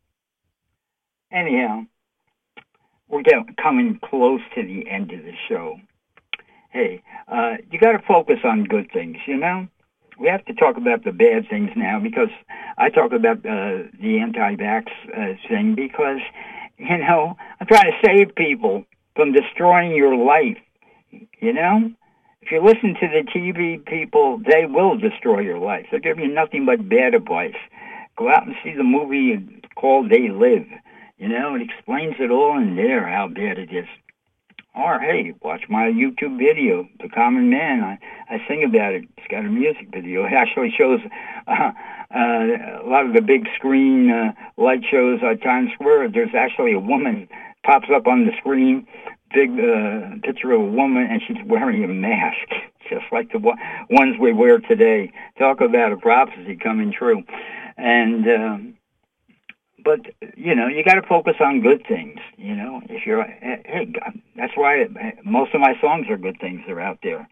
S1: Anyhow, we're getting, coming close to the end of the show. Hey, uh, you got to focus on good things. You know. We have to talk about the bad things now because I talk about uh, the anti-vax uh, thing because, you know, I'm trying to save people from destroying your life, you know? If you listen to the T V people, they will destroy your life. They'll give you nothing but bad advice. Go out and see the movie called They Live. You know, it explains it all in there, how bad it is. Or, hey, watch my YouTube video, The Common Man. I, I sing about it. It's got a music video. It actually shows uh, uh, a lot of the big screen uh, light shows at Times Square. There's actually a woman pops up on the screen, big uh, picture of a woman, and she's wearing a mask, just like the ones we wear today. Talk about a prophecy coming true. And... Uh, But, you know, you got to focus on good things, you know. If you're, hey, that's why most of my songs are good things that are out there.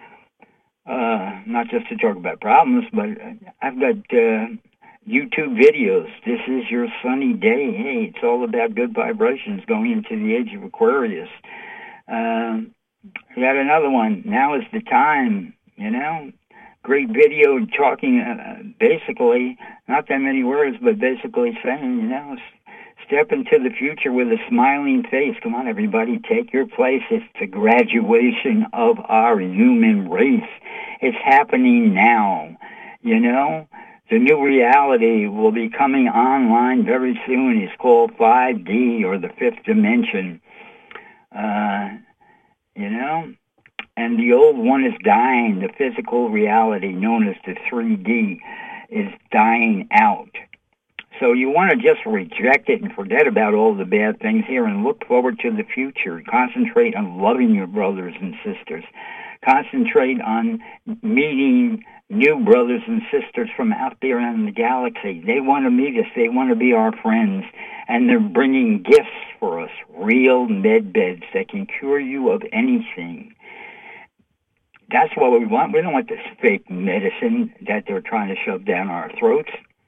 S1: Uh, not just to talk about problems, but I've got uh, YouTube videos. This is your sunny day. Hey, it's all about good vibrations going into the age of Aquarius. Um, I got another one. Now is the time, you know. Great video talking uh, basically, not that many words, but basically saying, you know, Step into the future with a smiling face. Come on, everybody, take your place. It's the graduation of our human race. It's happening now, you know? The new reality will be coming online very soon. It's called five D, or the fifth dimension, uh, you know? And the old one is dying. The physical reality, known as the three D, is dying out. So you want to just reject it and forget about all the bad things here and look forward to the future. Concentrate on loving your brothers and sisters. Concentrate on meeting new brothers and sisters from out there in the galaxy. They want to meet us. They want to be our friends. And they're bringing gifts for us, real med beds that can cure you of anything. That's what we want. We don't want this fake medicine that they're trying to shove down our throats.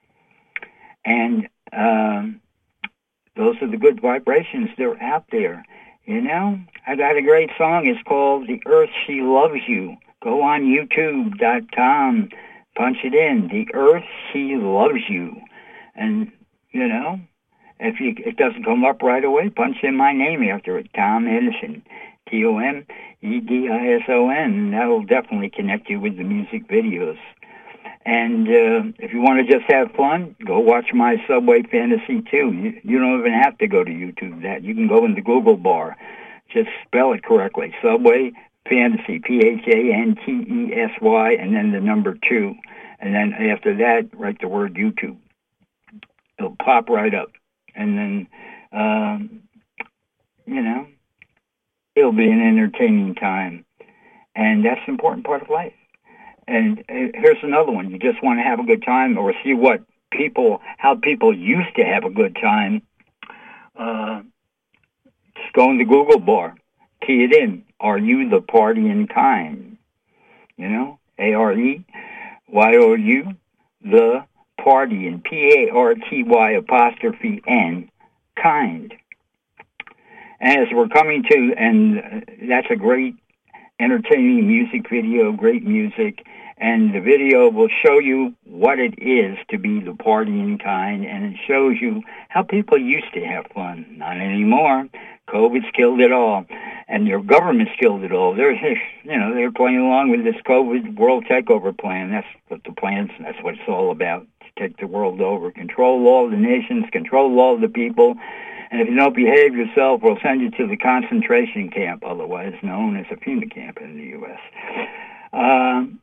S1: And um, those are the good vibrations. They're out there. You know, I got a great song. It's called The Earth, She Loves You. Go on YouTube dot com. Punch it in. The Earth, She Loves You. And, you know, if you, it doesn't come up right away, punch in my name after it, Tom Edison. T O M E D I S O N. That'll definitely connect you with the music videos. And uh, if you want to just have fun, go watch my Subway Fantasy too. You, you don't even have to go to YouTube. That you can go in the Google bar. Just spell it correctly. Subway Fantasy, P H A N T E S Y, and then the number two. And then after that, write the word YouTube. It'll pop right up. And then, um, you know, it'll be an entertaining time. And that's an important part of life. And here's another one. You just want to have a good time or see what people, how people used to have a good time. Uh, just go in the Google bar. Key it in. Are you the partying kind? You know, A R E Y O U, the partying, P A R T Y apostrophe N, kind. And as we're coming to, and that's a great entertaining music video, great music, and the video will show you what it is to be the partying kind, and it shows you how people used to have fun. Not anymore. COVID's killed it all, and your government's killed it all. They're, you know, they're playing along with this COVID world takeover plan. That's what the plan's, that's what it's all about, to take the world over, control all the nations, control all the people. And if you don't behave yourself, we'll send you to the concentration camp, otherwise known as a FEMA camp in the U S Um,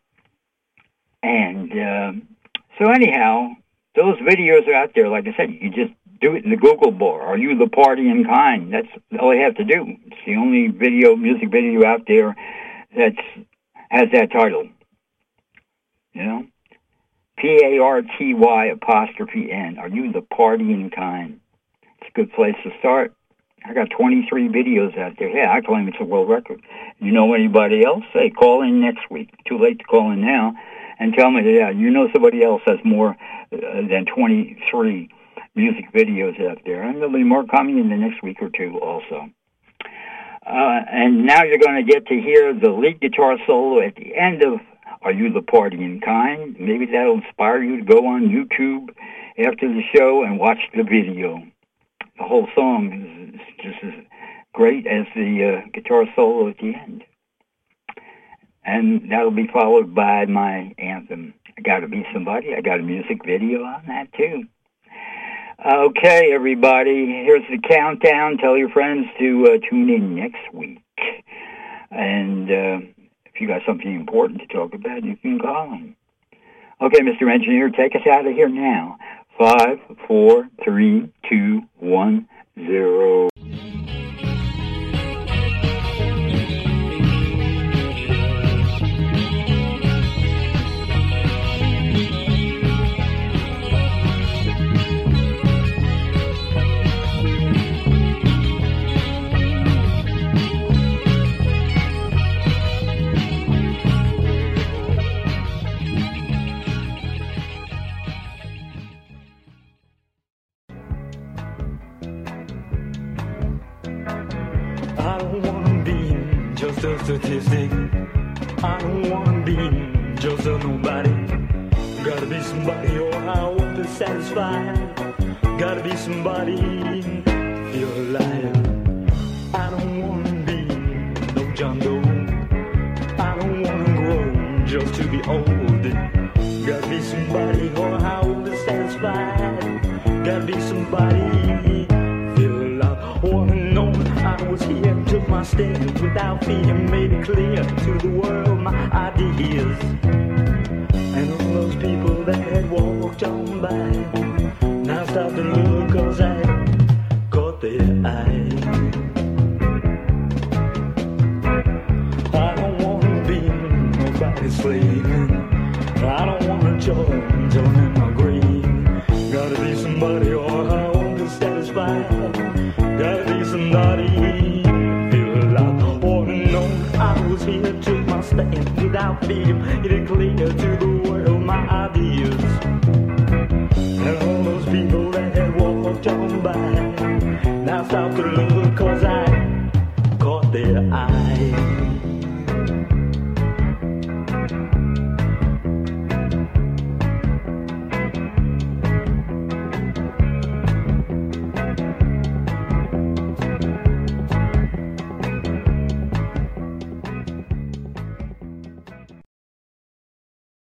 S1: and uh, so anyhow, those videos are out there. Like I said, you can just do it in the Google bar. Are you the partying kind? That's all you have to do. It's the only video, music video out there that has that title. You know? P A R T Y apostrophe N. Are you the partying kind? It's a good place to start. I got twenty-three videos out there. Yeah, I claim it's a world record. You know anybody else? Say, call in next week. Too late to call in now. And tell me, yeah, you know somebody else has more uh, than twenty-three music videos out there. And there'll be more coming in the next week or two also. Uh, and now you're going to get to hear the lead guitar solo at the end of Are You the Partying Kind? Maybe that'll inspire you to go on YouTube after the show and watch the video. The whole song is just as great as the uh, guitar solo at the end. And that'll be followed by my anthem, I Gotta Be Somebody. I got a music video on that, too. Okay, everybody, here's the countdown. Tell your friends to uh, tune in next week. And uh, if you got something important to talk about, you can call them. Okay, Mister Engineer, take us out of here now. Five, four, three, two, one, zero.
S2: I don't wanna be just a statistic. I don't wanna be just a nobody. Gotta be somebody or I won't be satisfied. Gotta be somebody, feel alive. I don't wanna be no John Doe. I don't wanna grow just to be old. Gotta be somebody or how to satisfied. Gotta be somebody, feel alive. Wanna know I was here, took my stand without fear, made it clear to the world my ideas. And all those people that had walked on by now stop and look, cause I caught their eye. I don't wanna be nobody's slave. I don't wanna join, join in my grave. Gotta be somebody or how to satisfy. Gotta be somebody, feel alive. Wanna know I was here, took my stand without fear, made it clear to the world my ideas.